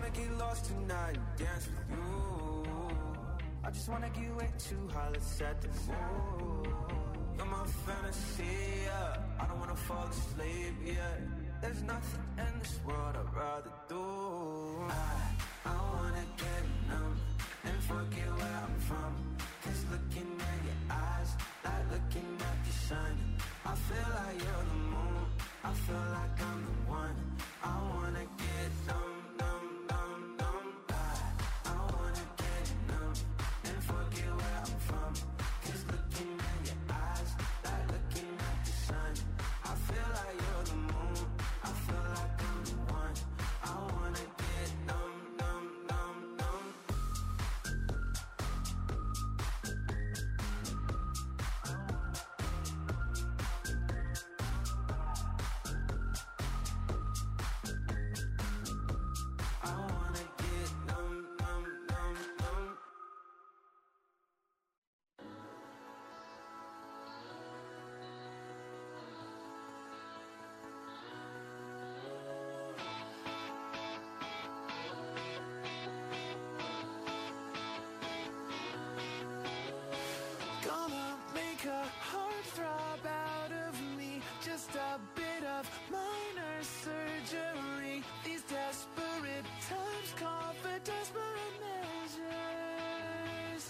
wanna get lost tonight and dance with you. I just wanna get way too high, let's set the mood. You're my fantasy, yeah. I don't wanna fall asleep, yeah. There's nothing in this world I'd rather do. I wanna get numb and forget where I'm from. Cause looking at your eyes, like looking at the sun. I feel like you're the moon, I feel like I'm the one. I wanna get numb, numb, numb, numb. I wanna get numb and forget where I'm from. Cause looking at your eyes, like looking at the sun. I feel like you're the moon, I feel like I'm the one. I wanna get numb, numb, numb, numb. I wanna get numb, numb, numb, numb. Gonna make a heart throb out of me. Just a bit of minor surgery. These desperate times call for desperate measures.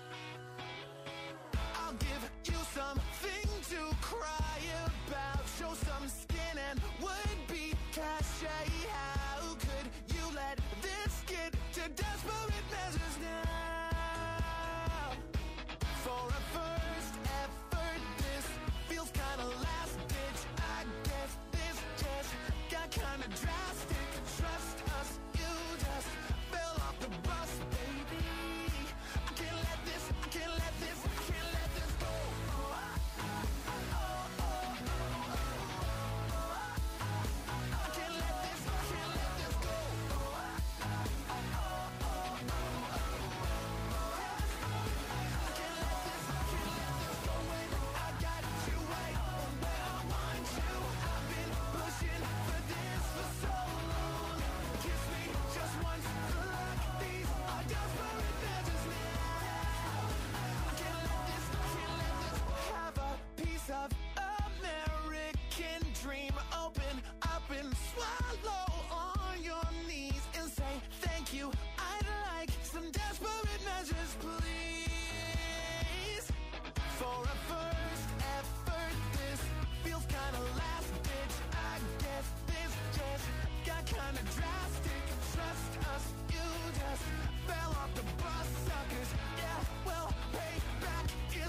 I'll give you something to cry about. Show some skin and would be cachet. How could you let this get to desperate measures now? For a first effort, this feels kinda last ditch. I guess this just got kinda drastic. Trust us, you just fell off the bus, baby. I can't let this, I can't let this, I can't let this go. I can't let this, I can't let this go. Of American dream, open up and swallow on your knees and say thank you. I'd like some desperate measures, please. For a first effort, this feels kinda last ditch. I guess this just got kinda drastic. Trust us, you just fell off the bus, suckers. Yeah, well, payback is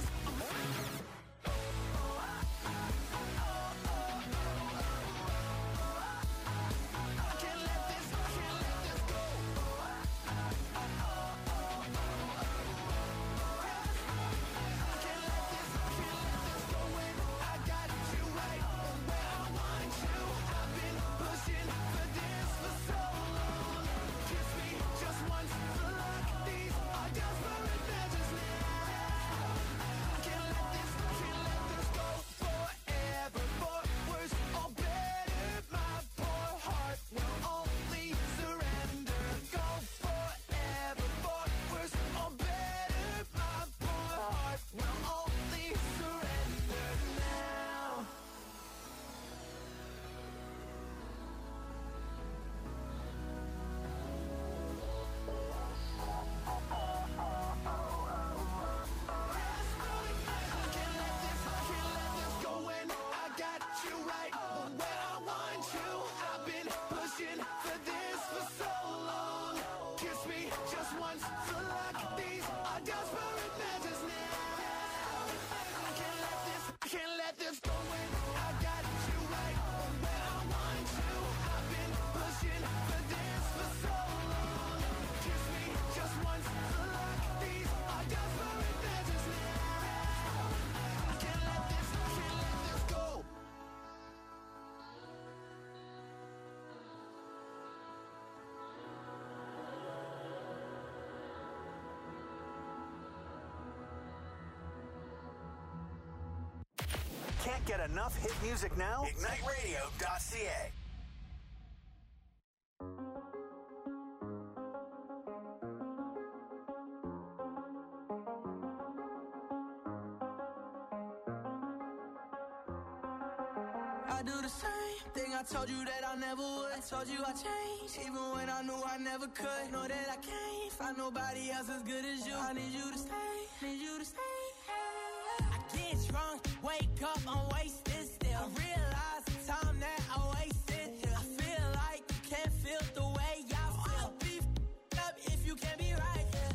Can't get enough hit music now? IgniteRadio.ca. I do the same thing I told you that I never would. I told you I changed, even when I knew I never could. Know that I can't find nobody else as good as you. I need you to stay, need you to stay. I get drunk, wake up, I'm wasted still. I realize the time that I wasted here. I feel like you can't feel the way I feel. I'll be f***ed up if you can't be right here.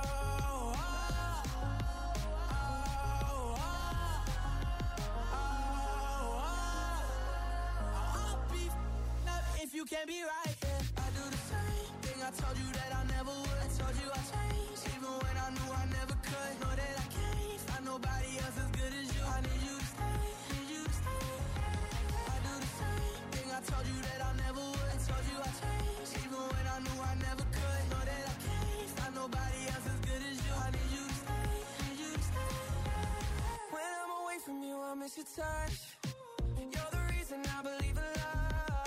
If you can't be right, yeah. I do the same thing I told you that I never would. I told you I changed, even when I knew I never could. Know that I can't find nobody else as good as you. I need you to stay, need you to stay. I do the same thing I told you that I never would. I told you I changed, even when I knew I never could. Know that I can't find nobody else as good as you. I need you to stay, need you to stay. When I'm away from you, I miss your touch. You're the reason I believe in love.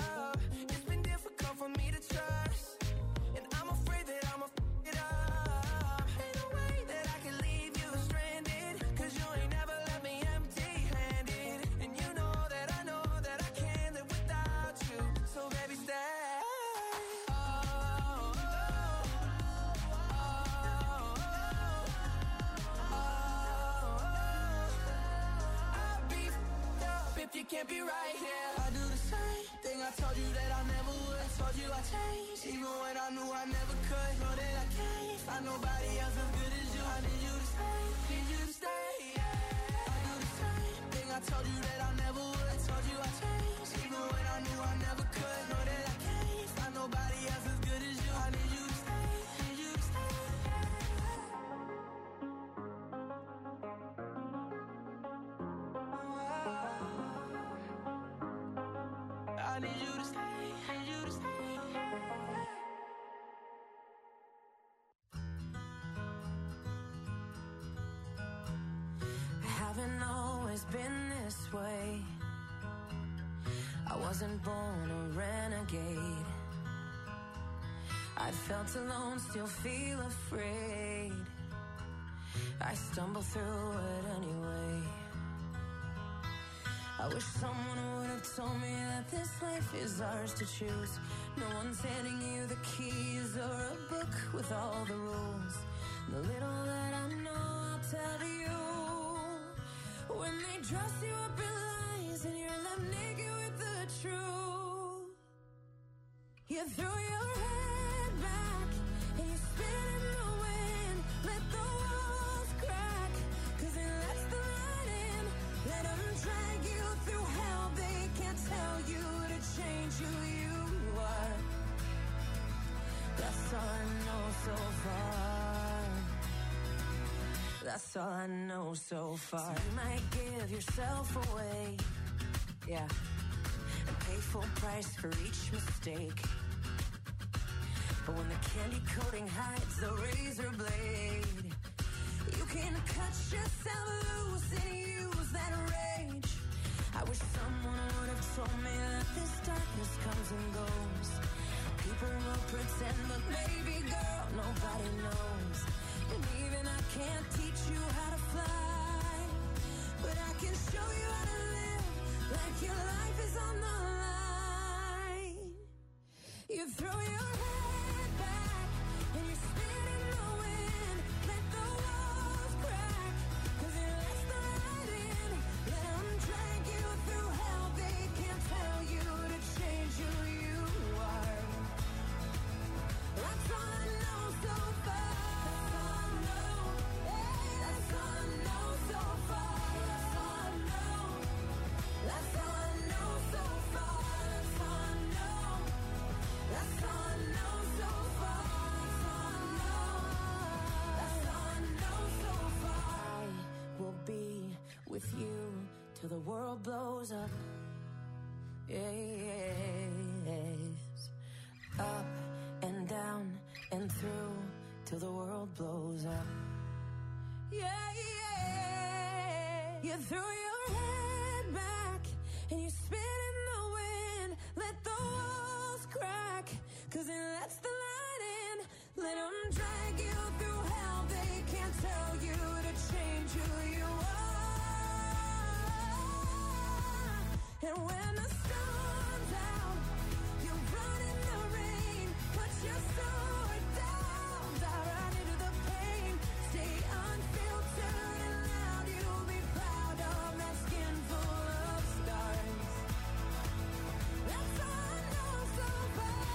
For me to trust, and I'm afraid that I'ma f*** it up. Ain't no way that I can leave you stranded, cause you ain't never left me empty-handed. And you know that I can't live without you. So baby, stay. I'll be f***ed up if you can't be right here. I do the same thing I told you that I never would. Told you I changed, even when I knew I never could. Know that I can't find nobody else as good as you. I need you to stay, need you to stay. I do the same thing I told you that I never would. Told you I changed, even when I knew I never could. Know that I can't find nobody else as good as you. I need you to stay, need you to stay. I need you to stay, need you to stay. Haven't always been this way. I wasn't born a renegade. I felt alone, still feel afraid. I stumble through it anyway. I wish someone would have told me that this life is ours to choose. No one's handing you the keys or a book with all the rules. The little that I know I'll tell to you. When they dress you up in lies and you're left naked with the truth, you throw your head back and you spin in the wind. Let the walls crack, cause it lets the light in. Let them drag you through hell. They can't tell you to change who you are. That's all I know so far. That's all I know so far. So you might give yourself away, yeah, and pay full price for each mistake. But when the candy coating hides the razor blade, you can cut yourself loose and use that rage. I wish someone would have told me that this darkness comes and goes. People will pretend, but baby girl, nobody knows. And even I can't teach you how to fly, but I can show you how to live like your life is on the line. You throw your head back and you spin in the wind. Let the walls crack, cause it lets the light in. Let them drag you through hell. They can't tell you to change who you are. That's all I know so far. With you till the world blows up. Yes. Up and down and through till the world blows up. Yeah, yeah. You throw your head back and you spin in the wind. Let the walls crack, cause it lets the light in. Let them drag you through hell. They can't tell you to change who you are. And when the storm's out, you run in the rain. Put your sword down, dive right into the pain. Stay unfiltered and loud. You'll be proud of that skin full of scars. That's all I know so far.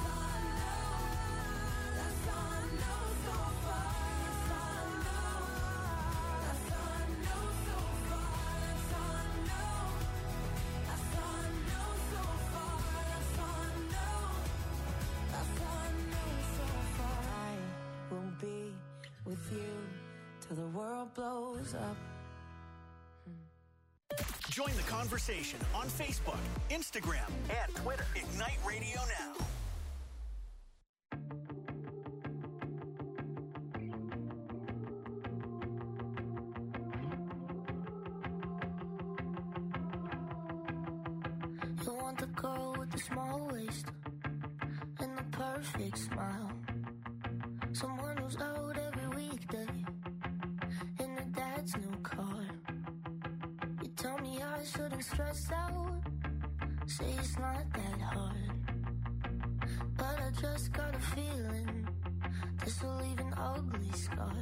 That's all I know so far. That's all I know. That's all I know so far. That's all I know. That's all I know so far. That's all I know. That's all I know so far. I will be with you till the world blows up. Join the conversation on Facebook, Instagram, and Twitter. Ignite Radio Now. You want the girl with the small waist and the perfect smile. Someone who's out every weekday in her dad's new car. You tell me I shouldn't stress out, say it's not that hard. But I just got a feeling this will leave an ugly scar.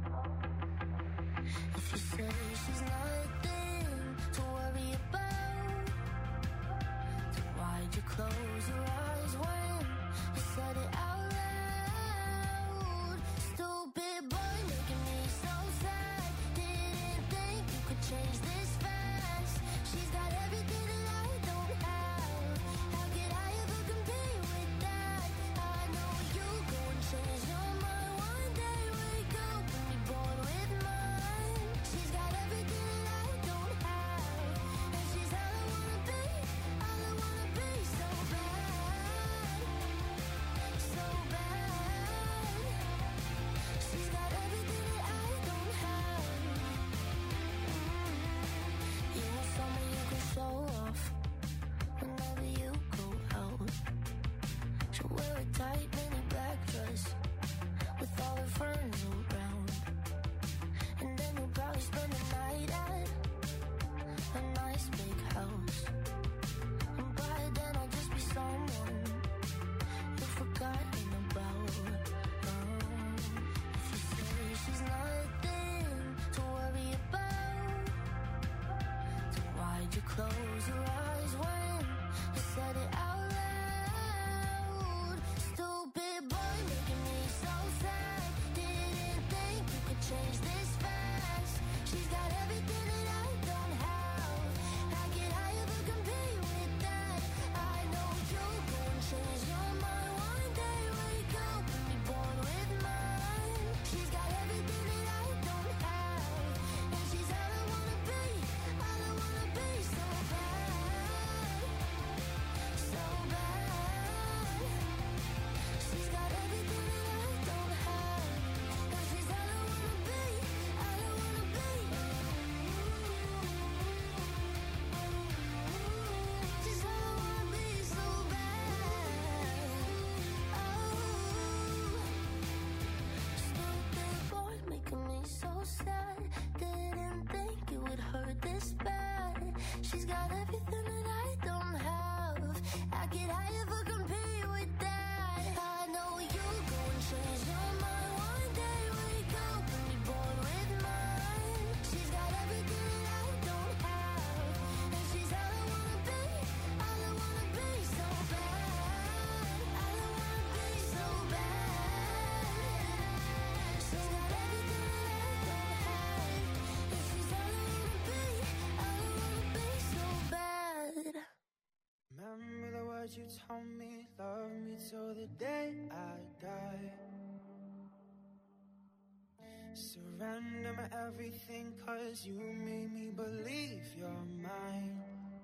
If you say she's nothing to worry about, then why'd you close your eyes when you said it out loud? Stupid boy making me so sad. Didn't think you could change this fast. She's got everything that I don't have. How could I ever compete with that? I know you go and change your mind one day. Wake up and be born with mine. She's got everything that I don't have, and she's all I wanna be. All I wanna be so bad, so bad. She's got everything that I don't have. You want someone you can show off whenever you go out. She'll wear a tight mini black dress with all her friends around, and then you'll probably spend the night at a nice big house. And by then I'll just be someone you've forgotten about. If you say she's nothing to worry about, then why'd you close your eyes when you said it out loud? Stupid boy making me so sad. Didn't think you could change this fast. She's got everything that I don't have. How could I ever compete with that? I know you'll go and change your mind one day. Wake up and be born with mine. She's got everything that I don't have, and she's all I wanna be. All I wanna be so bad, so bad. She's got everything that I don't have, and she's all I wanna be. All I wanna be. She's all I wanna be so bad. Stupid boy making me so sad. Didn't think it would hurt this bad. She's got everything that I don't have. How could I ever compete with that? I know you'll go and change your mind one day. Wake up and be born with mine. She's got everything that I don't have, and she's all I wanna be. All I wanna be so bad. All I wanna be so bad. She's got everything that I don't have, and she's all I wanna be. All I wanna be so bad. Remember the words you told me, love me till the day I die. Surrender my everything, 'cause you made me believe you're mine.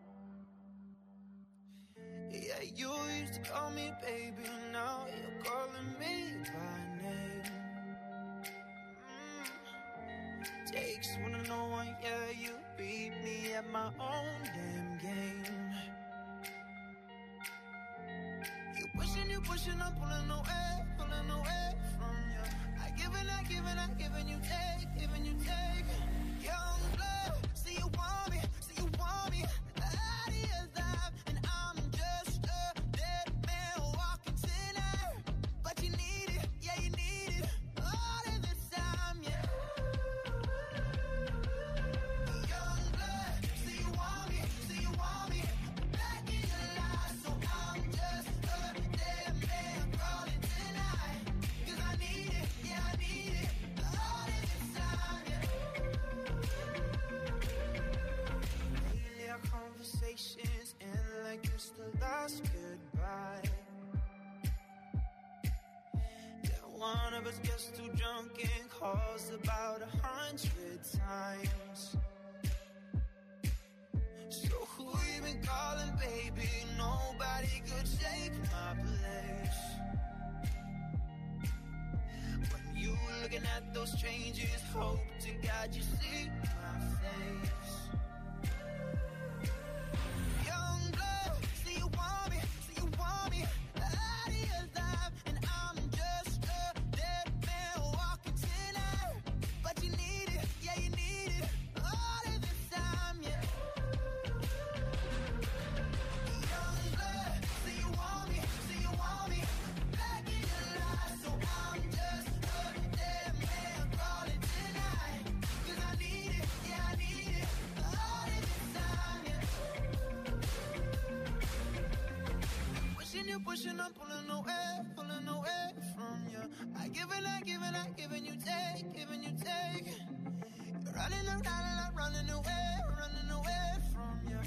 Yeah, you used to call me baby, now you're calling me by name. Takes one to know one, yeah, you beat me at my own damn game. You pushing, I'm pulling away from you. I giving you take. Young blood, see you want me, at the end of us gets too drunk and calls about 100 times. So who you been calling, baby? Nobody could take my place. When you looking at those changes, hope to God you see my face. Young blood, see you want me, out of your life, and I'm just a dead man walking tonight. But you need it, yeah you need it, all of this time, yeah. Young blood, see you want me, back in your life, so I'm just a dead man calling tonight. 'Cause I need it, yeah I need it, all of this time, yeah. Pushing, I'm pulling away from you. I give and I give and I give and you take, You're running around and I'm running away from you,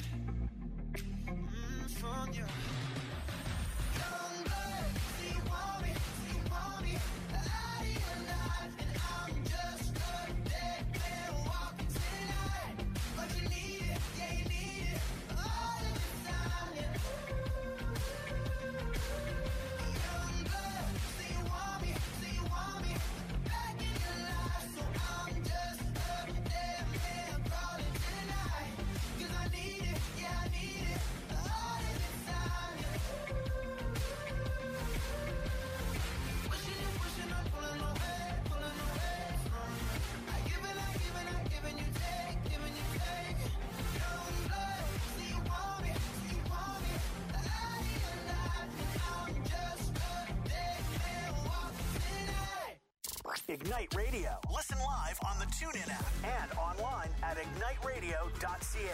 from you. Young blood, see you want me, out of your life, and I'm just a dead man walking tonight. But you need it, yeah you need it, all of this time, yeah. Young blood, see you want me, back in your life, so I'm just a dead man calling tonight. 'Cause I need it, yeah I need it, all of this time, yeah. Pushing, I'm pulling away from you. I give and I give and you take, Young blood, see you want me, out of your life, and I'm just a dead man walking tonight. Ignite Radio. Listen live on the TuneIn app and online at igniteradio.ca.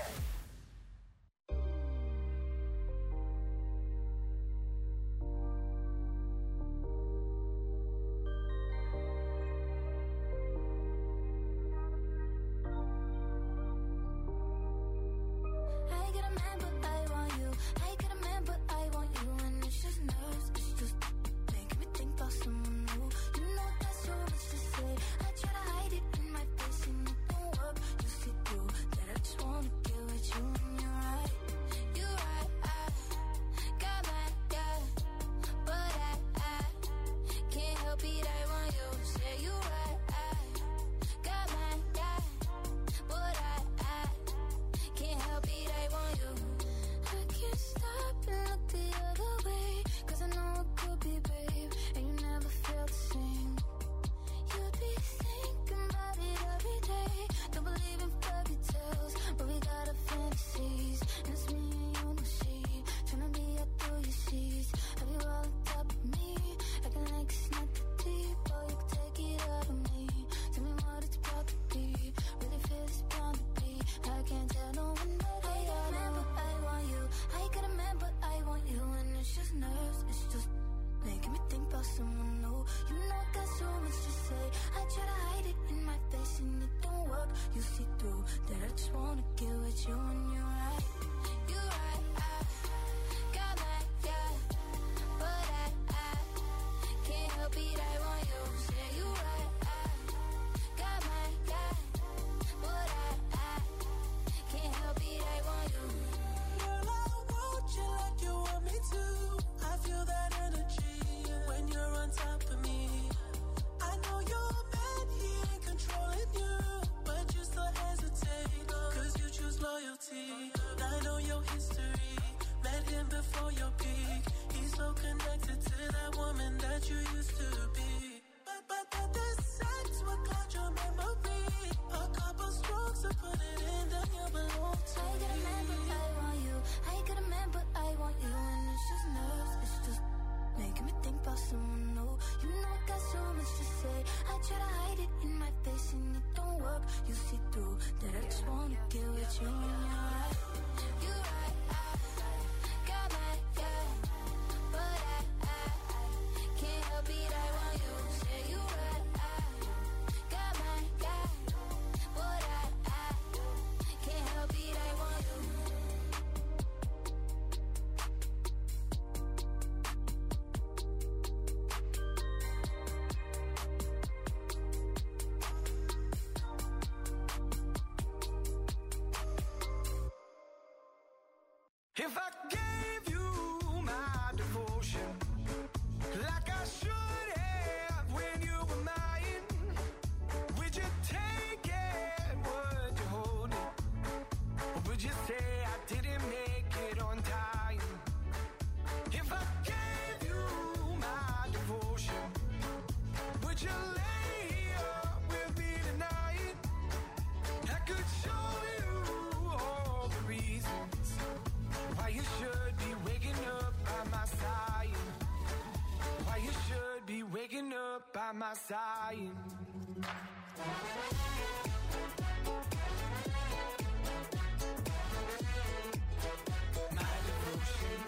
I get a man, but I want you. I get a man, but I want you. And it's just nerves, it's just making me think about someone new. You know that's so much to say. I try to hide it in my face and it don't work. You see through that I just wanna get with you and you're right. You're right, I got my guy, but I can't help it, I want you. Say you're right, I got my guy, but I can't help it, I want you. I can't stop and look the other way, 'cause I know it could be, babe, and you never felt the same. You'd be thinking about it every day. Don't believe in fairy tales, but we got our fantasies, and it's me and you in the sheet, tryna be out through your sheets. Have you all on top of me, acting like it's not that deep, or you can take it out of me. Tell me what it's about to be, really feel it's bound to be. I can't tell no one but I got a man, but I want you. I got a man, but I want you, and it's just nerves, it's just making me think about someone new. You know I got so much to say. I try to hide it in my face and it don't work. You see through that I just wanna get with you and you're right. You're right, I got my guy, but I can't help it, I want you. Say you're right, I got my guy, but I can't help it, I want you. Girl, I want you like you want me to. I feel that energy when you're on top of me. I know you're mad, he ain't controlling you, but you still hesitate, 'cause you choose loyalty. I know your history, met him before your peak. He's so connected to that woman that you used to be. But the sex will cloud your memory. A couple strokes to put it in, then you belong to I got a man, but I want you. I got a man, but I want you, and it's just nerves, it's just making me think about someone new. You know I got so much to say. I try to hide it in my face and it don't work. You see through that I just wanna get with you and you're right. You're right, I got my guy, but I can't help it, I want you. Say you're right, I got my guy, but I can't help it, I want you. If I gave you my devotion, like I should have when you were mine, would you take it, would you hold it, or would you say I didn't make it on time? If I gave you my devotion, would you lay here with me tonight? I could show you all the reasons why you should be waking up by my side. Why you should be waking up by my side. My devotion.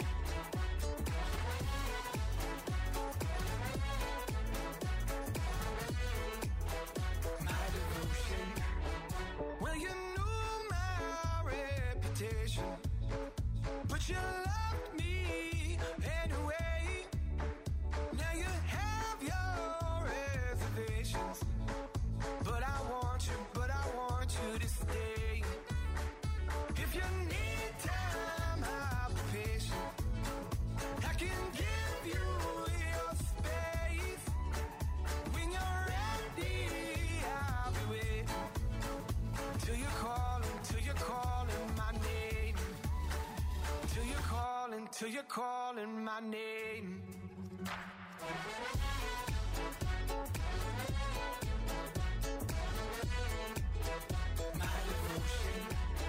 My devotion. Well, you knew my reputation, but you loved me anyway. Now you have your reservations, but I want you to stay. If you need time, I'll be patient. I can give you your space. When you're ready, I'll be waiting. Till you're calling my name. Till you're calling my name. My devotion.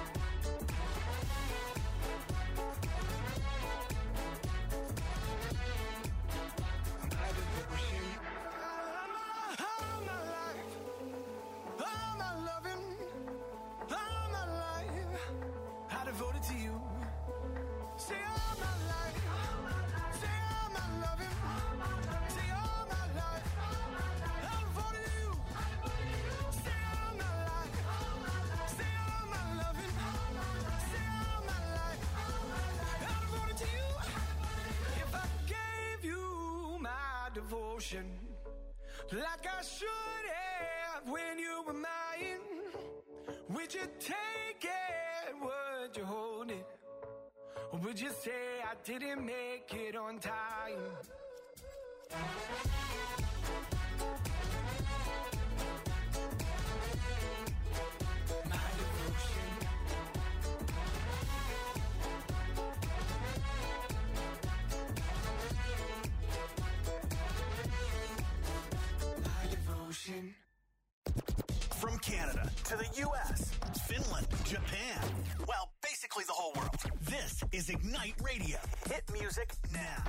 My devotion. All my life, all my loving, all my life, I devoted to you. Say all my life, say all my loving, say all my life, I devoted to you. Say all my life, say all my loving, say all my life, I devoted to you. If I gave you my devotion, like I should have when you were mine, would you take it, would you hold it, or would you say I didn't make it on time? My devotion. My devotion. From Canada to the U.S., Finland, Japan, well, basically the whole world. This is Ignite Radio. Hit music now.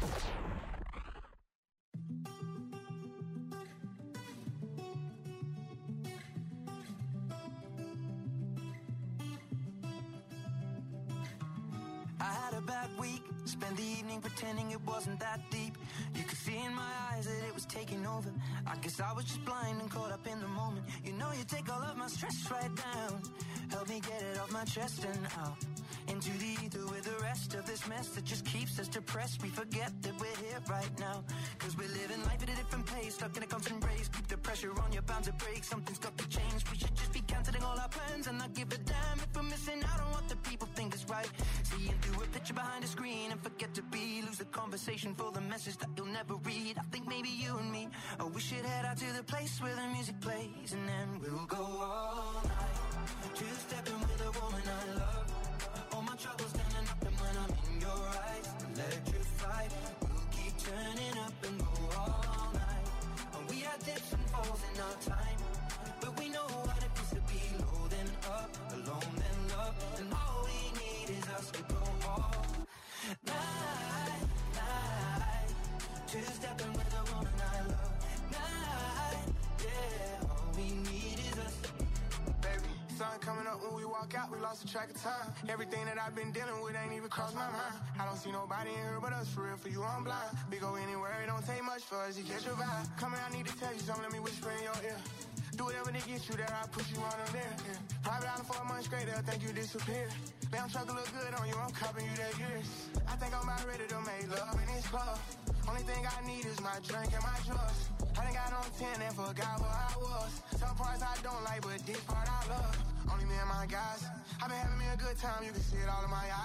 I had a bad week, spent the evening pretending it wasn't that deep. You could see in my eyes that it was taking over. I guess I was just blind and caught up in the moment. You know you take all of my stress right down. Help me get it off my chest and out into the ether with the rest of this mess that just keeps us depressed. We forget that we're here right now, cause we're living life at a different pace, stuck in a constant race. Keep the pressure on, you're bound to break. Something's got to change. We should just be cancelling all our plans and not give a damn if we're missing out on what the people think is right. Seeing through a picture behind a screen and forget to be. Lose the conversation for the message that you'll never read. I think maybe you and me, oh, we should head out to the place where the music plays, and then we'll go all night, two-stepping with a woman I love. All my troubles standing up, and when I'm in your eyes, electrified. We'll keep turning up and go all night. And we had dips and falls in our time, but we know what it is to be low then up, alone then love, and all we need is us to go all night, night. Two-stepping with a woman I love. Night, yeah. All we need is us. Baby, sun coming up when we walk out, we lost the track of time. Everything that I've been dealing with ain't even crossed my mind. I don't see nobody in here but us, for real, for you I'm blind. We go anywhere, it don't take much for us to catch your vibe. Come here, I need to tell you something, let me whisper in your ear. Do whatever to get you there, I'll push you on them there. Yeah. Private island for a month straight, they'll think you disappeared. Damn truck look good on you, I'm copping you that years. I think I'm about ready to make love in this club. Only thing I need is my drink and my drugs. I done got on 10 and forgot where I was. Some parts I don't like, but this part I love. Only me and my guys. I've been having me a good time, you can see it all in my eyes.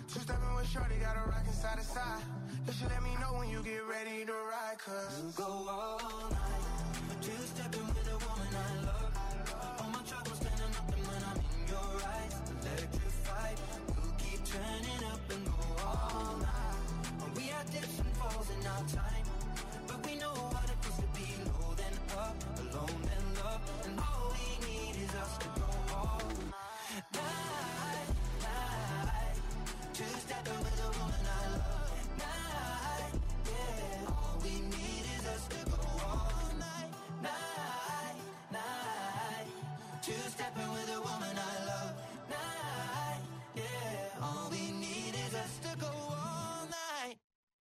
Two-stepping with shorty, got a rockin' side to side. You should let me know when you get ready to ride, cause you go all night. Two-stepping with a woman I love. All my troubles standing up, and when I'm in your eyes, electrified. We'll keep turning up and go all night. We had dips and falls in our time, but we know what it feels to be low then up, alone then love, and all we need is us to go all night, night. Two-stepping with a woman I love. Night, yeah. All we need is us to go all night, night, night. Two-stepping with a woman I love. Night, yeah. All we need is us to go all night.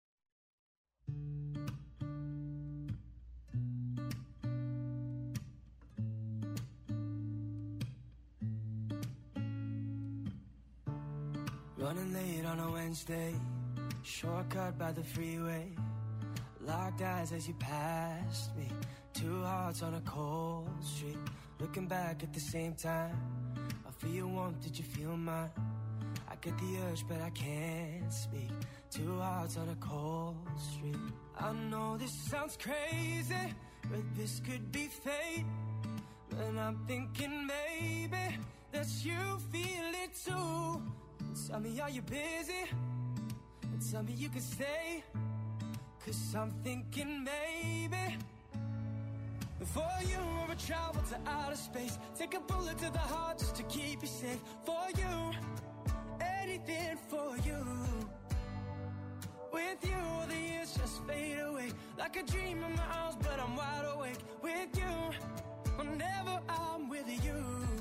Running late on a Wednesday, shortcut by the freeway. Locked eyes as you passed me, two hearts on a cold street. Looking back at the same time, I feel your warmth, did you feel mine? I get the urge but I can't speak, two hearts on a cold street. I know this sounds crazy, but this could be fate. And I'm thinking maybe that you feel it too. Tell me, are you busy? And tell me you can stay, 'cause I'm thinking maybe before you ever travel to outer space, take a bullet to the heart just to keep you safe. For you, anything for you. With you, all the years just fade away like a dream in my arms, but I'm wide awake. With you, whenever I'm with you.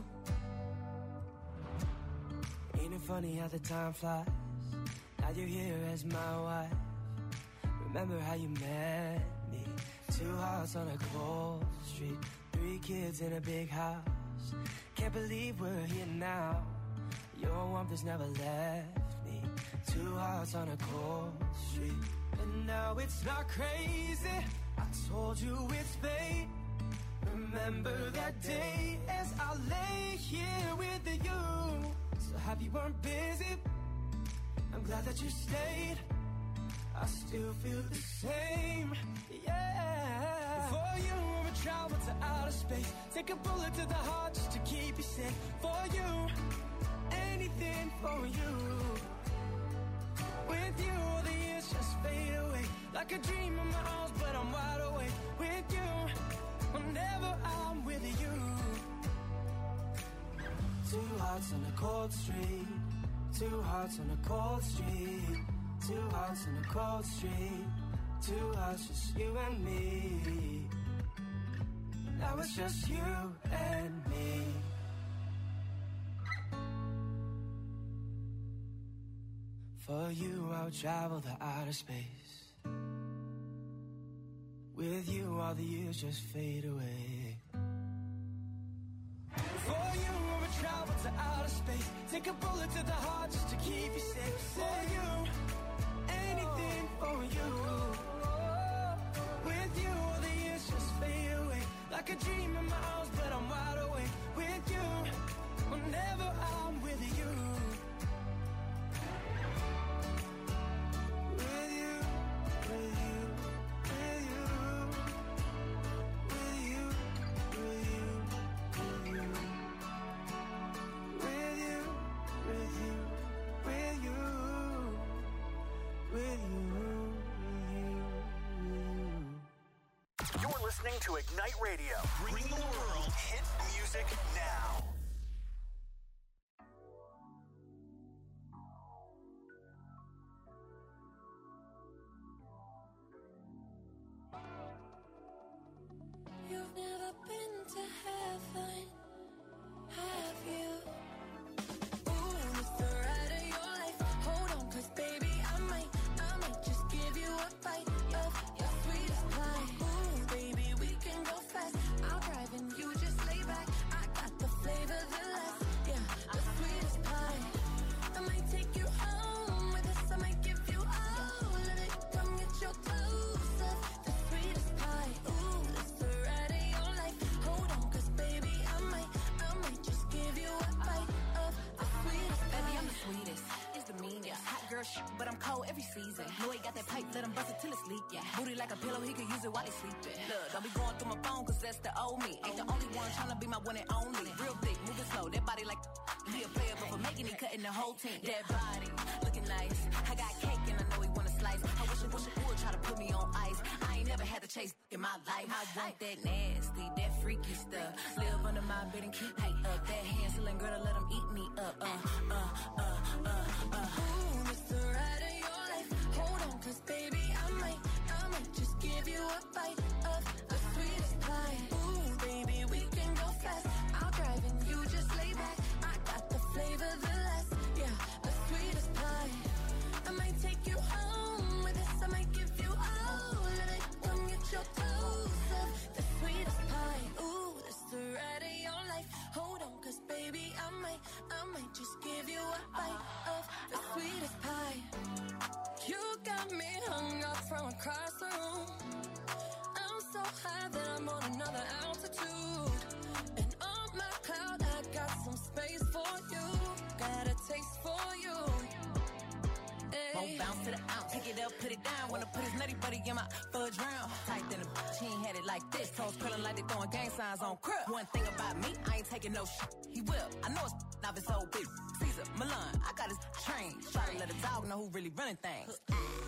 Ain't it funny how the time flies? Now you're here as my wife. Remember how you met me? Two hearts on a cold street, 3 kids in a big house. Can't believe we're here now. Your warmth has never left me. Two hearts on a cold street. And now it's not crazy, I told you it's fate. Remember that day as I lay here with you. So happy you weren't busy, I'm glad that you stayed. I still feel the same, yeah. Before you ever travel to outer space, take a bullet to the heart just to keep you safe. For you, anything for you. With you, all the years just fade away like a dream in my arms, but I'm wide awake. With you, whenever I'm with you. Two hearts on a cold street, two hearts on a cold street, two hearts on a cold street, two hearts, just you and me. Now it's just you and me. For you, I'll travel the outer space. With you, all the years just fade away. For you, I'll travel to outer space, take a bullet to the heart just to keep you safe. For you, anything for you. With you, all the years just fade away like a dream in my arms, but I'm wide awake. With you, whenever I'm with you. With you, with you, with you, with you, with you, with you, with you, with you, with you, with you. You're listening to Ignite Radio, bringing the world hit music now. You've never been to heaven, have you? Ooh, it's the ride of your life. Hold on, 'cause baby, I might just give you a bite of your sweetest pie. Ooh, baby, we can go fast. I'll drive and you just lay back. I got the flavor. him bust it till it's leak. Yeah. Booty like a pillow, he could use it while he sleeping. Look, don't be going through my phone, cause that's the old me. Ain't the only one tryna be my one and only. Real thick, moving slow, that body like he a player, but for making it, cutting the whole team. That body, looking nice. I got cake and I know he wanna slice. I wish it would try to put me on ice. I ain't never had to chase in my life. I want that nasty, that freaky stuff. Live under my bed and keep me up. That hand-selling girl to let him eat me up. Ooh, it's the ride of your life. Hold on, cause baby, I might just give you a bite of the sweetest pie. Ooh, baby, we can go fast. I'll drive and you just lay back. I got the flavor, the last, yeah, the sweetest pie. I might take you home with this. I might give you all of it. Come get your dose of the sweetest pie. Ooh, it's the ride of your life. Hold on, cause baby, I might just give you a bite of the sweetest pie. You got me hung up from across the room. I'm so high that I'm on another altitude. And on my cloud, I got some space for you. Got a taste for you. Won't bounce to the ounce. Pick it up, put it down. Wanna put his nutty buddy in my fudge round. Tight than a bitch, he ain't had it like this. Toes curling like they throwing gang signs on crib. One thing about me, I ain't taking no shit. He will. I know it's off his old bitch. Caesar, Milan, I got his train. Try to let a dog know who really running things.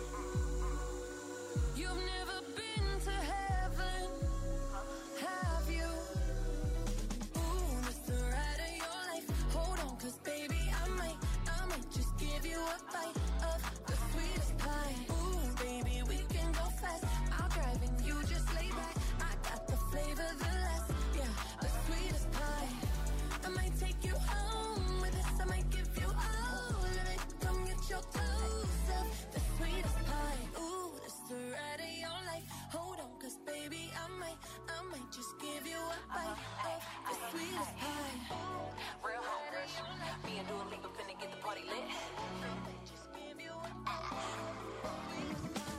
You've never been to heaven, have you? Ooh, it's the ride of your life. Hold on, cause baby, I might just give you a bite of the sweetest pie. Ooh, baby, we can go fast. I'll drive and you just lay back. I got the flavor, the last, yeah, the sweetest pie. I might take you home with this. I might give you all of it. Come get your dose of the sweetest pie. Ooh, it's the ride of your life. Hold on, cause baby, I might just give you a bite of the sweetest pie. Real home rush. Me and Dua Lipa finna get the party lit. Just give you a bite of the sweetest pie.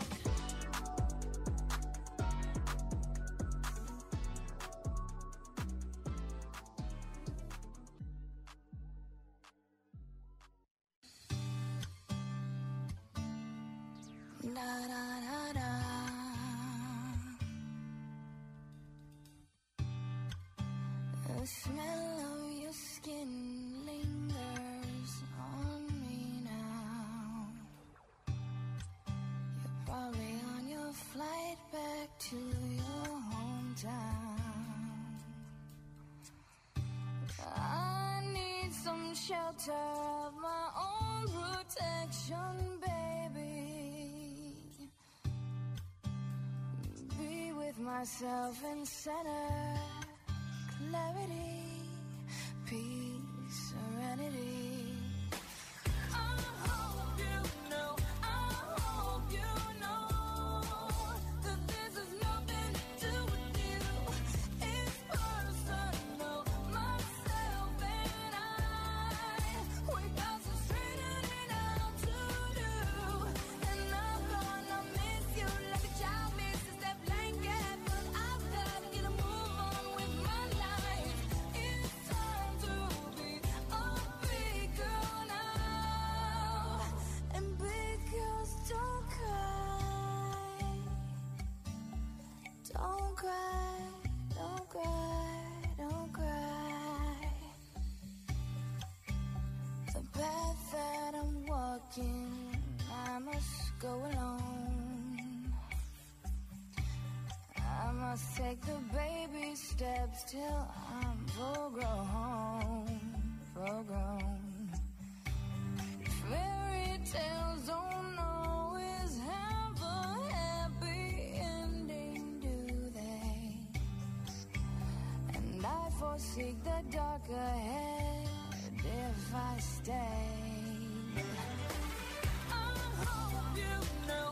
Da, da, da, da. The smell of your skin lingers on me now. You're probably on your flight back to your hometown. I need some shelter of my own protection, baby. Be with myself in center, clarity, peace, serenity. I hope you know, that this has nothing to do with you. It's personal, myself and I. We got some straightening out to do. And I'm gonna miss you like a child misses that blanket. But I've got to get a move on with my life. It's time to be a big girl now. And big girls don't cry. Don't cry, don't cry, don't cry. The path that I'm walking, I must go alone. I must take the baby steps till I'm full grown, full grown. Fairy tales don't always have a happy ending, do they? And I forsake the dark ahead if I stay. I hope you know,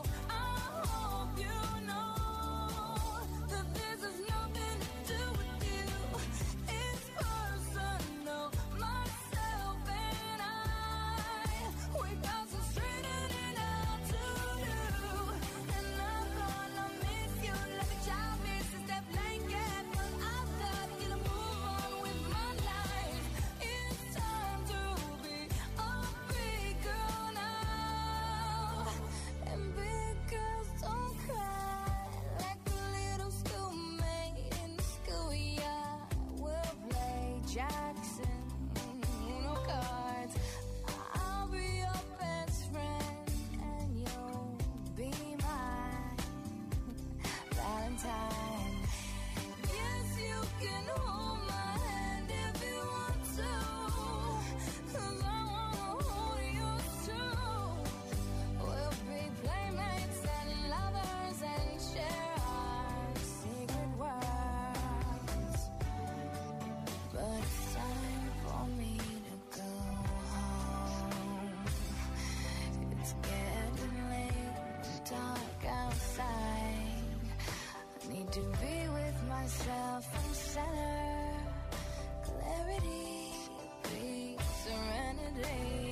that this has nothing to do with you. It's personal, myself and I. We got some straightening out to do. And I'm gonna miss you like a child misses that blanket. But I've got to get a move on with my life. It's time to be a big girl now. And big girls need to be with myself and center, clarity, peace, serenity.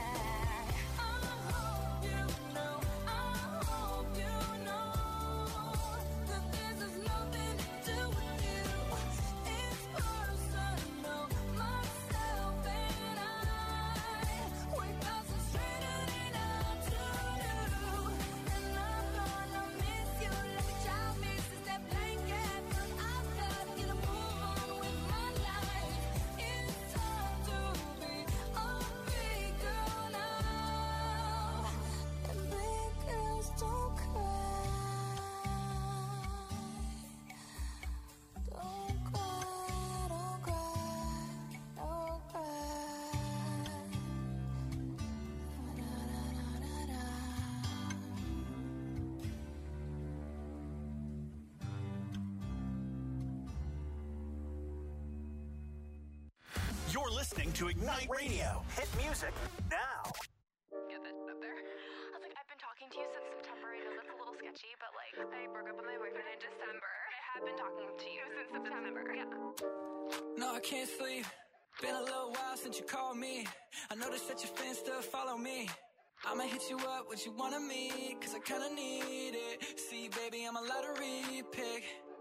You're listening to Ignite Radio. Hit music now. Get that up there. I was like, I've been talking to you since September. I know that's a little sketchy, but like, I broke up with my boyfriend in December. I have been talking to you since September. Yeah. No, I can't sleep. Been a little while since you called me. I noticed that your fans still follow me. I'ma hit you up, what you wanna meet, cause I kinda need it. See, baby, I'm a lottery pick.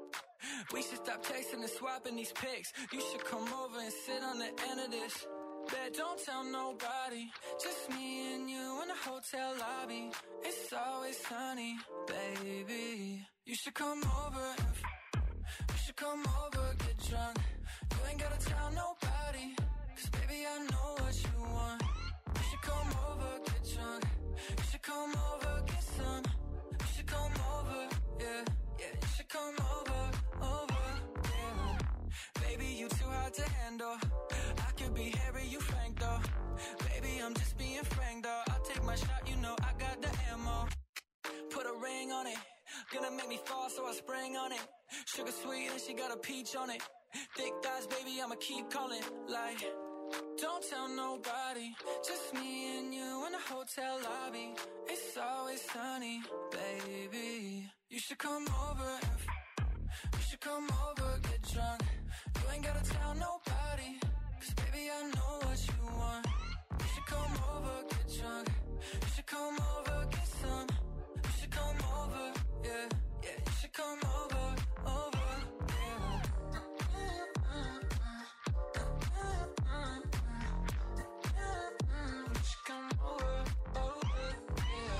We should stop texting and swapping these pics. You should come over and sit on the end of this. Bet don't tell nobody, just me and you in the hotel lobby. It's always sunny, baby. You should come over, you should come over, get drunk. You ain't gotta tell nobody, cause baby I know what you want. You should come over, get drunk. You should come over, get some. You should come over, yeah, yeah. You should come over, yeah. Baby, you too hard to handle. I could be hairy, you frank though. Baby, I'm just being frank though. I'll take my shot, you know I got the ammo. Put a ring on it, gonna make me fall, so I spring on it. Sugar sweet and she got a peach on it. Thick thighs, baby, I'ma keep calling. Like, don't tell nobody, just me and you in the hotel lobby. It's always sunny, baby. You should come over, you should come over, get drunk. You ain't gotta tell nobody, cause baby I know what you want. You should come over, get drunk. You should come over, get some. You should come over, yeah, yeah. You should come over, yeah. You should come over, yeah.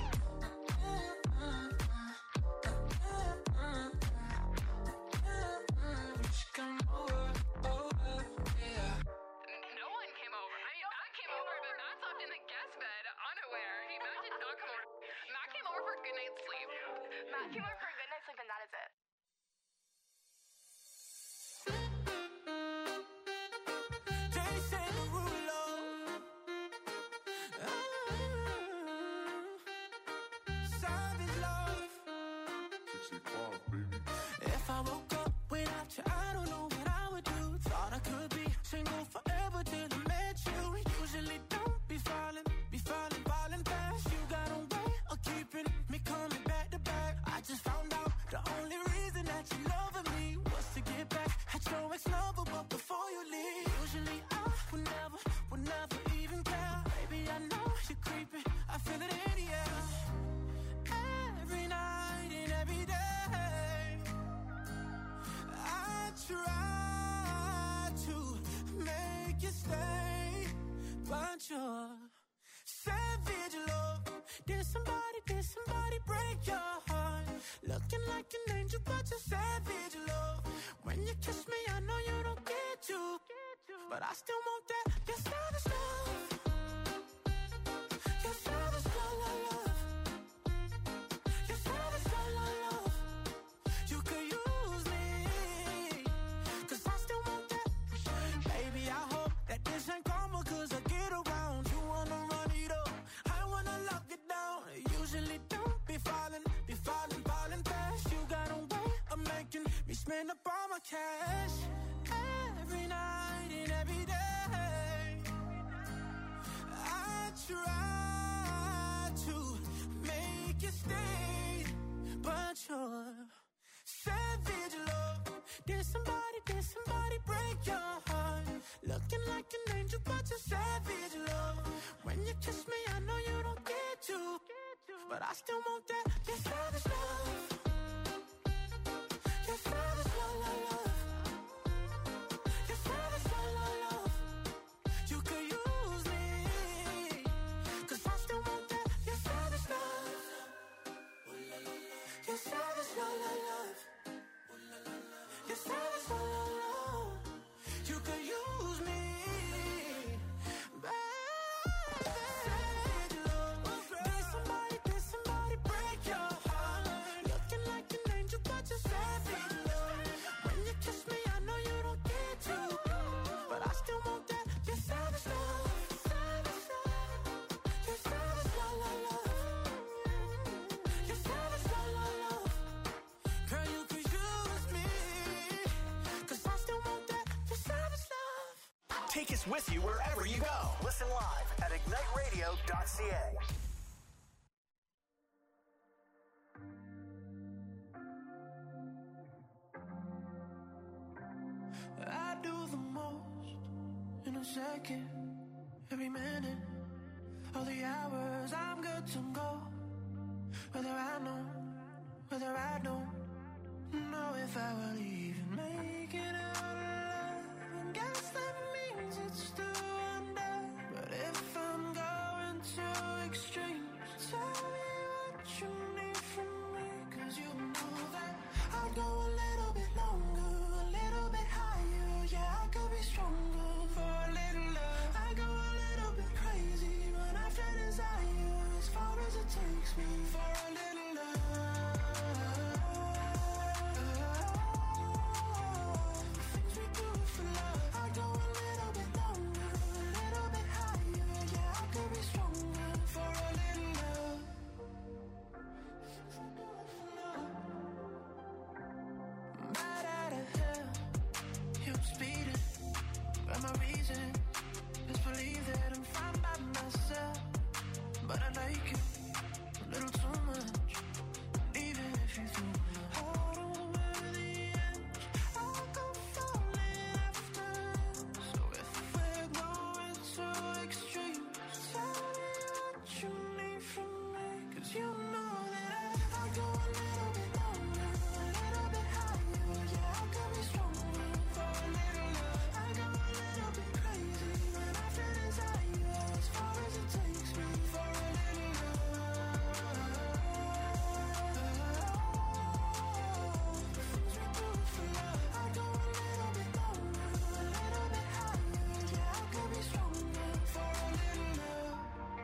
You should come over, yeah. No one came over. I mean, Matt came over, but Matt slept in the guest bed, unaware. Matt did not come over. Matt came over for a good night's sleep. Matt came over for a good night's sleep, and that is it. They say the rule of savage love. 65, baby. If I woke up without you, I don't know what I would do. Thought I could be single forever till I met you. Usually don't be falling fast. You got a way of keeping me coming back to back. I just found out the only reason that you loving me was to get back at your ex-lover, but before you leave, usually I would never even care. Baby, I know you're creeping, I feel it in the air. Every night and every day, I try to make you stay, but you're savage love. Did somebody break your heart? Looking like an angel, but you're savage love. When you kiss me, I know you don't get to, but I still want that. You're savage love. You're savage love. You're savage love. You could use me, cause I still want that. Baby, I hope that this ain't karma, cause I get around. You wanna run it up, I wanna lock it down. Usually don't be falling fast. You got a way of making me spend up all my cash. Every night and every day, I try to make you stay, but you're savage Did somebody break your heart? Looking like an angel, but you're savage, love. When you kiss me, I know you don't get to, but I still want that. Your savage love. Your savage love, love, love. Your savage love, love, love. You could use me, 'cause I still want that. Your savage love. Your savage love, love, love. Your savage love, love, love. You could use me. Take us with you wherever you go. Listen live at igniteradio.ca. I do the most in a second, every minute, all the hours I'm good to go. Whether I know, whether I don't know if I will even make it out alive. And guess that means it's still under. But if I'm going to extremes, tell me what you need from me. 'Cause you know that I'll go a little bit longer, a little bit higher. Yeah, I could be stronger for a little love. I go a little bit crazy when I feel desire, as far as it takes me for a little love. Things we do for love. I go a little bit longer, a little bit higher. Yeah, I could be stronger for a little love. Things we do for love. Right out of hell, I'm speeding, but my reason is believe that I'm fine by myself. But I like you a little too much, and even if you threw my heart over the edge, I'll go falling after. So if we're going to extremes, tell me what you need from me. 'Cause you know that I'll go a little bit longer, a little bit higher. Yeah, I could be stronger for a little love. I go a little bit crazy when I feel desire, as far as it takes me for a little love. Things we do for love. I go a little bit longer, a little bit higher. Yeah, I could be stronger for a little love.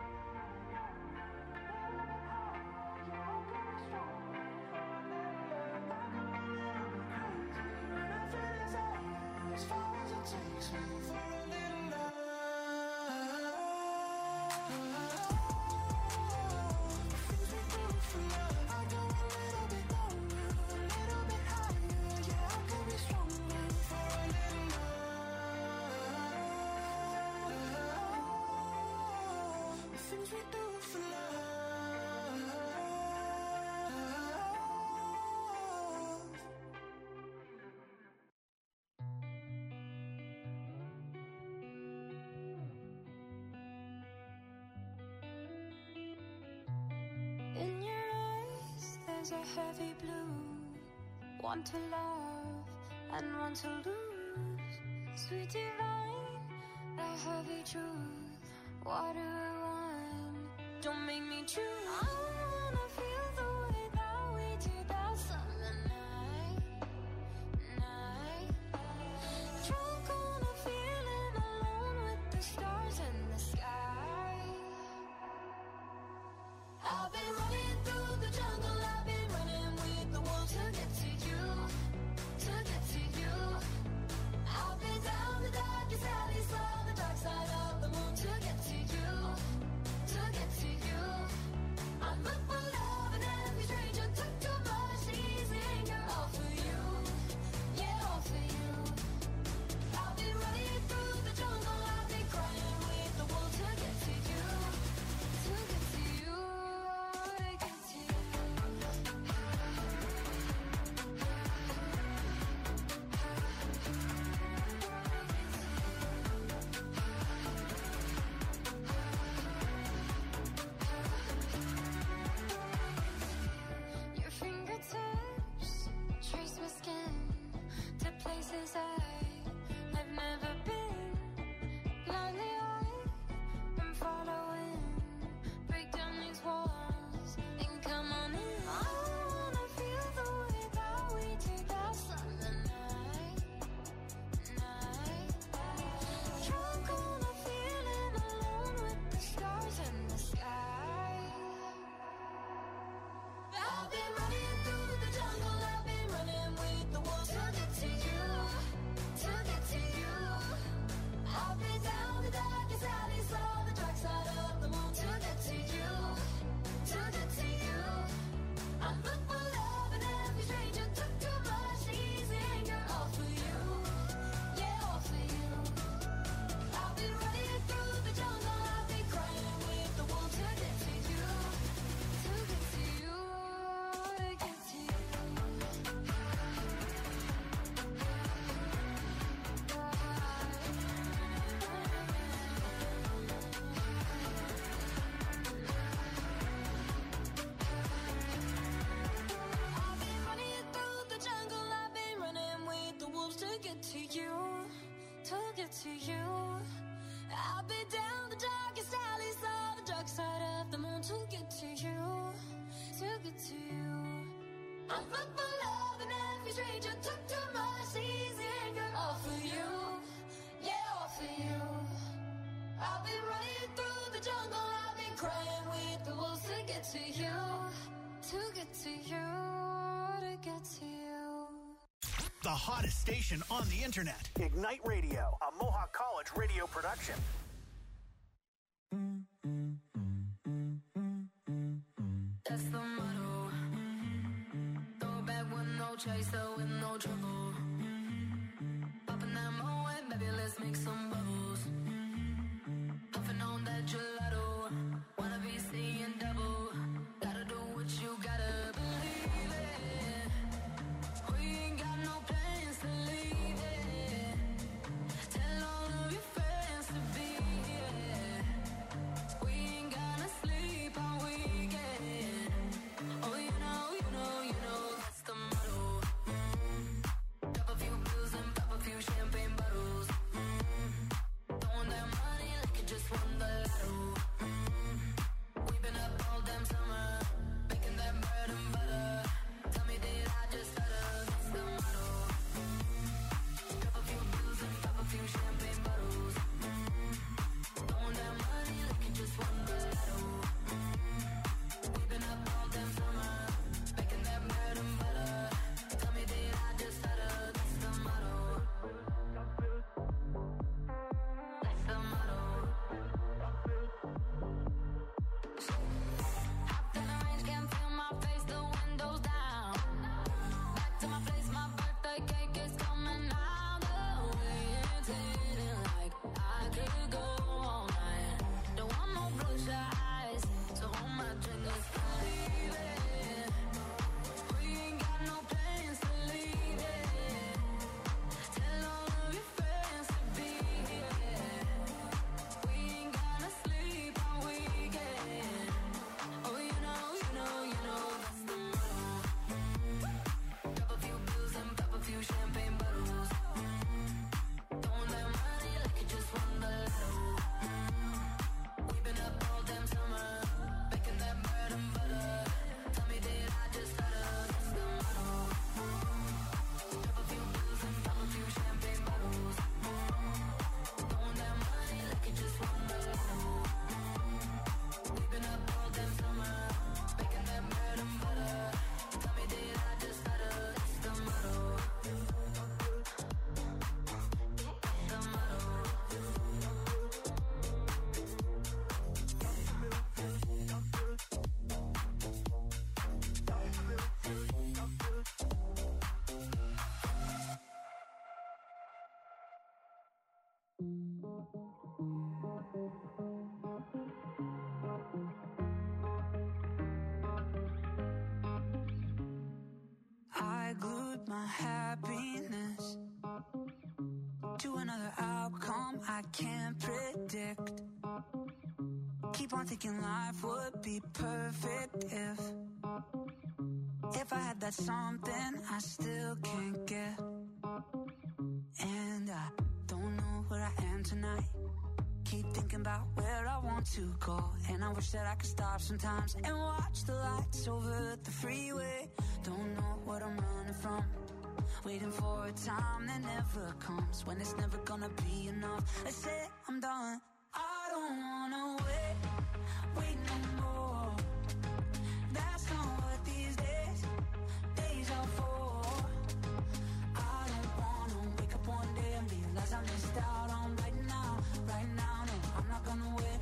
As far as it takes me for a little love. Things we do for love. I go a little bit longer, a little bit higher. Yeah, I could be stronger for a little love. The things we do for love. In your eyes, there's a heavy blue. One to love and one to lose. Sweet divine, the heavy truth. Water or wine, don't make me choose. I wanna feel the way that we did that summer night. Drunk on a feeling, alone with the stars in the sky. I've been running through the jungle, I've been running with the wolves to get to you, to get to you. I've been down the darkest alleys, saw the dark side of the moon to get to you, to get to you. I look for love and every stranger took too much these get to you. I've been down the darkest alleys of the dark side of the moon to get to you, to get to you. I'm fucked for love and every stranger took too much easy anger. All for you, yeah, all for you. I've been running through the jungle, I've been crying with the wolves to get to you, to get to you, to get to you. The hottest station on the internet. Ignite Radio, a Mohawk College radio production. That's the motto. Throw back with no chaser, with no trouble. Popping that Moet, baby, let's make some bubbles. Puffing on that gelato. Wanna be seeing double. Gotta do what you gotta believe it. We ain't got no plans to leave it. Tell all of your friends to be here. We ain't gonna sleep all weekend. Oh, you know, that's the motto. Pop a few pills and pop a few champagne bottles. Throwing that money like you just won the lotto. We've been up all damn summer, making that bread and butter. Tell me, did I just stutter? That's the motto. Pop a few pills and pop a few champagne bottles. Throwing that money like you just won the lotto. We've been up all damn summer, making that bread and butter. Tell me, did I just stutter? That's the motto. That's the motto. Hopped in the range, can't feel my face, the windows down. Back to my place, my birthday cake is coming out. The way it's hitting like I could go all night. Don't want no bloodshot eyes, so hold my drink, let's believe it. We ain't got no plans to leave it. Tell all of your friends to be here. We ain't gonna sleep all weekend. Oh, you know, that's the motto. Pop a few pills and pop a few champagne bottles. Throwing that money like you just won the lotto. We've been up all damn summer, making that bread and butter. Tell me, did I just stutter? That's the motto. Pop a few pills and pop a few champagne bottles. Throwing that money like you just won the lotto. We've been up all damn summer, making that bread and butter. Tell me, did I just stutter? That's the motto. The motto. I glued my happiness to another outcome I can't predict. Keep on thinking life would be perfect if I had that something I still can't get. And I don't know where I am tonight. Keep thinking about where I want to go, and I wish that I could stop sometimes and watch the lights over the freeway. Don't know what I'm running from, waiting for a time that never comes, when it's never gonna be enough. I say I'm done. I don't wanna wait no more. That's not what these days are for. I don't wanna wake up one day and realize I missed out on right now. No, I'm not gonna wait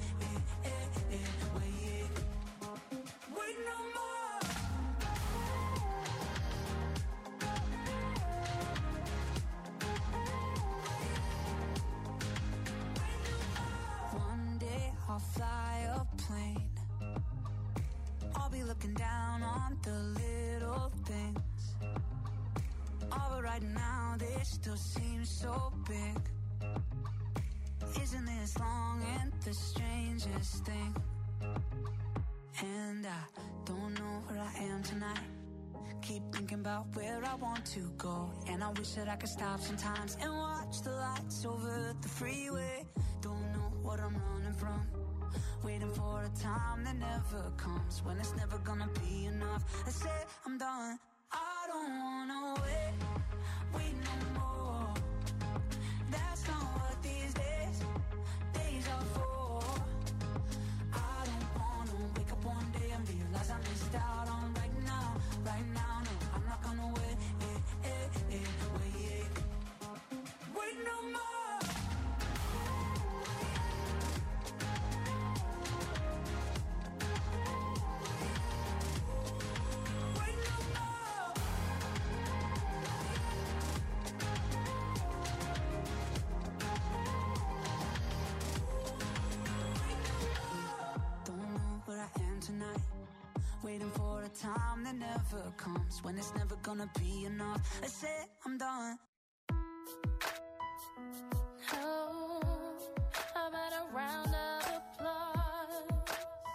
no more. One day I'll fly a plane. I'll be looking down on the little things. Oh, but right now they still seem so big. Isn't this long and the strangest thing? And I don't know where I am tonight. Keep thinking about where I want to go. And I wish that I could stop sometimes and watch the lights over the freeway. Don't know what I'm running from. Waiting for a time that never comes, when it's never gonna be enough. I say I'm done. I don't wanna wait no more. That's not what these days are for. I don't wanna wake up one day and realize I missed out on right now. No, I'm not gonna wait no more. Wait no more. Don't know where I am tonight. Waiting for a time that never comes, when it's never gonna be enough. I said I'm done. Oh, how about a round of applause?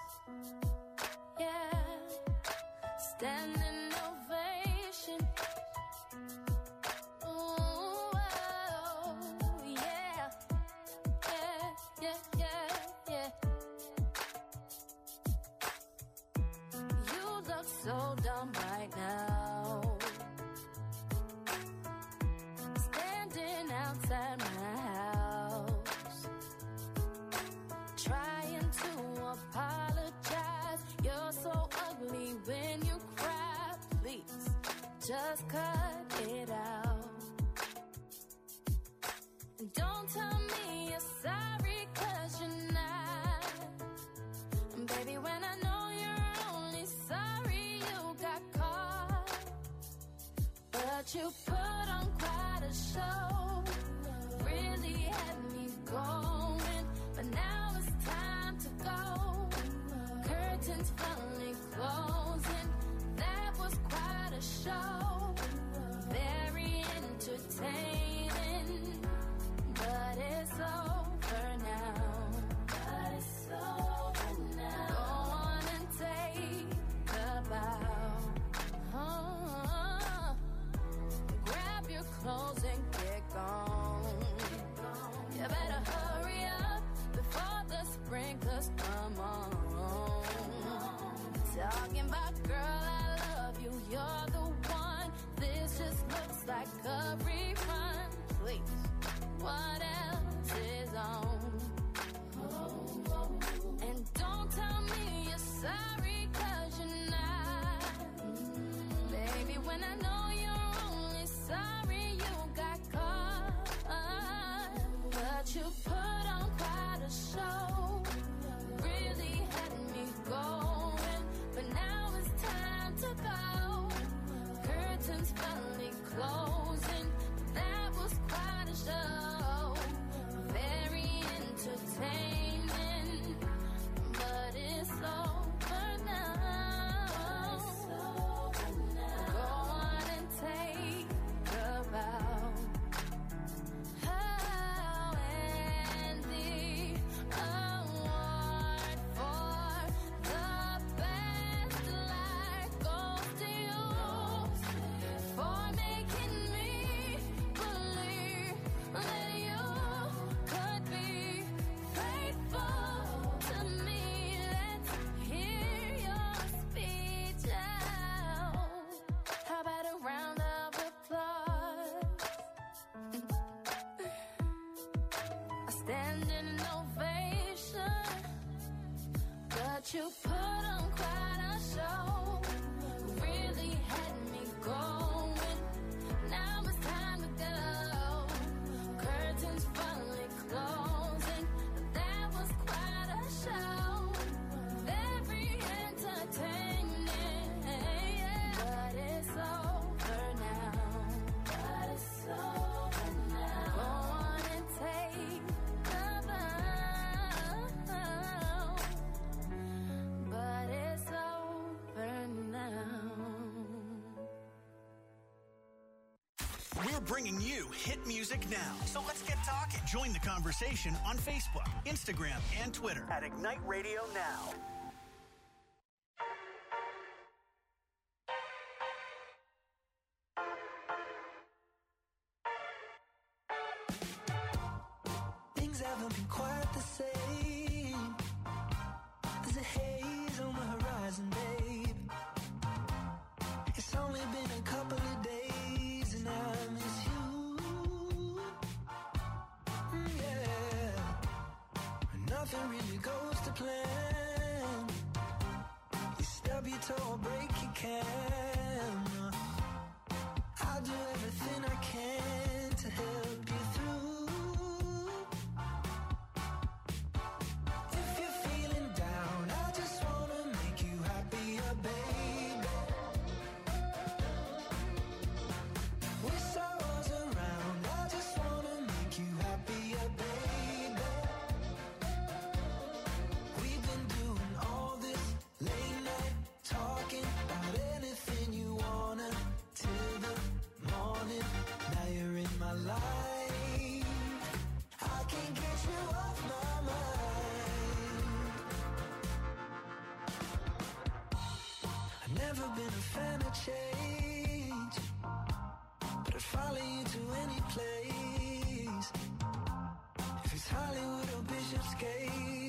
Yeah, standing ovation. Ooh, oh, yeah, yeah. You look so dumb right now, standing outside my house, trying to apologize. You're so ugly when you cry. Please, just cut it out. And don't tell me you're sorry, 'cause you're not. And baby, when I know you're only sorry you got caught, but you put on quite a show, really had me going, but now it's time to go. Curtains finally closing, that was quite a show, very entertaining, but it's over now. Go on and take a bow. Grab your clothes and get gone. You better hurry up before the sprinklers come on. Talking about, girl, I love you, you're the one. This just looks like a rerun. Please, what else is on? And don't tell me you're sorry, 'cause you're not. Baby, when I know you're only sorry you got caught, but you put on quite a show, really had me going, but now it's time to go. Curtains finally closing, that was quite a show, very entertaining, but it's over now. Go on and take a bow. Oh, and the award for the best life goes to you, for making me believe that you could be faithful to me. Let's hear your speech out. How about a round of applause? A standing ovation, but you put on quite a show, really had me going, now it's time to go. Curtains finally closing, that was quite a show, very entertaining, but it's over now. Go on and take a bow, but it's over now. We're bringing you hit music now. So let's get talking. Join the conversation on Facebook, Instagram, and Twitter at Ignite Radio Now. haven't been quite the same. There's a haze on the horizon, babe. It's only been a couple of days and I miss you. Yeah. Nothing really goes to plan. You stub your toe or break your can. I'll do everything I can to help you through. If you're feeling down, I just wanna make you happier, baby. With sorrows around, I just wanna make you happier, baby. We've been doing all this late night talking about anything you wanna till the morning. Now you're in my life. I can't get you off my mind. I've never been a fan of change, but I'd follow you to any place. If it's Hollywood or Bishopsgate,